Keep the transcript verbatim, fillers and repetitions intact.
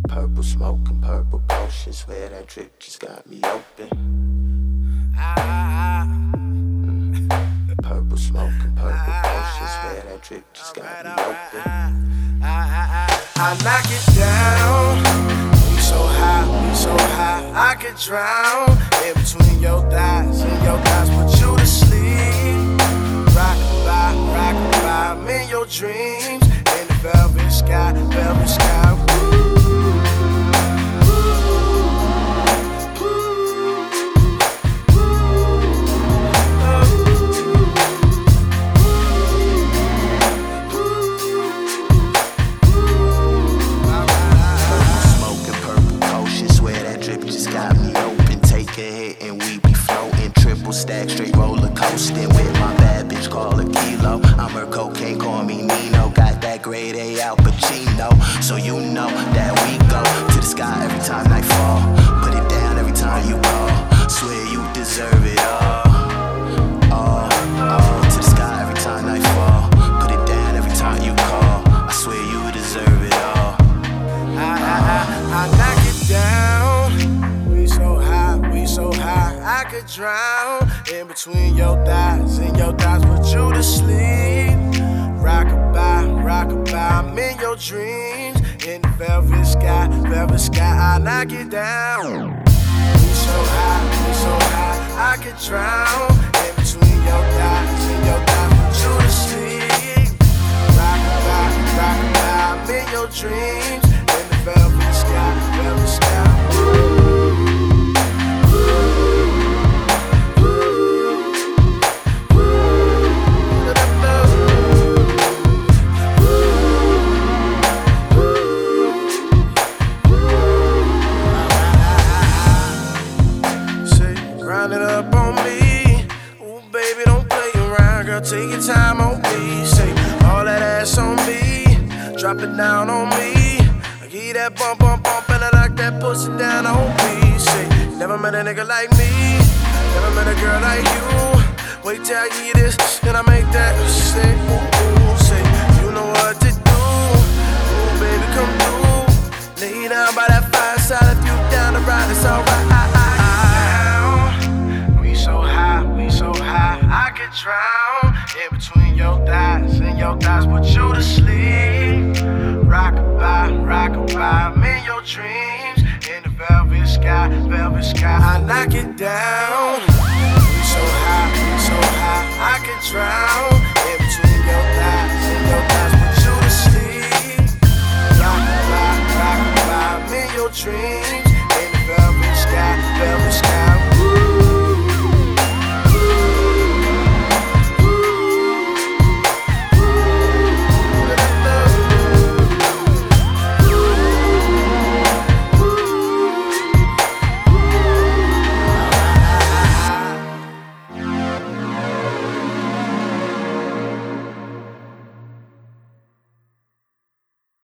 Purple smoke and purple potion, swear that drip just got me open. Ah, mm. Purple smoke and purple potion, swear that drip just got me open. I knock it down. We so high, we so high, I could drown in between your thighs and your thighs, put you to sleep. Rock-a-bye, rock-a-bye, I'm in your dreams, in the velvet sky, velvet sky. Woo. Stack straight roller coasting with my bad bitch, call a kilo. I'm her cocaine, call me Nino. Got that grade A Al Pacino, so you know that we go to the sky every time nightfall. Put it down every time you call. Swear you deserve it all. All, all to the sky every time nightfall. Put it down every time you call. I swear you deserve it all. I, I, I, I knock it down. We so high, we so high, I could drown in between your thighs and your thighs, put you to sleep. Rock-a-bye, rock-a-bye, I'm in your dreams, in the velvet sky, velvet sky, I knock it down. We so high, we so high, I could drown in between your thighs and your thighs, put you to sleep. Rock-a-bye, rock-a-bye, I'm in your dreams, in the velvet sky, velvet sky. Woo. Take your time on me, say all that ass on me, drop it down on me. I give you that bump, bump, bump, and I knock that pussy down on me. Say, never met a nigga like me, never met a girl like you. Wait till I give you this, then I make that say, ooh, ooh, say, you know what to do, ooh, baby, come through. Lay down by that fireside, if you down to ride, it's alright. We so high, we so high, I could drown in between your thighs and your thighs, put you to sleep. Rock-a-bye, rock-a-bye, I'm in your dreams, in the velvet sky, velvet sky, I knock it down. We so high, we so high, I could drown in between your thighs and your thighs, put you to sleep. Rock-a-bye, rock-a-bye, I'm in your dreams.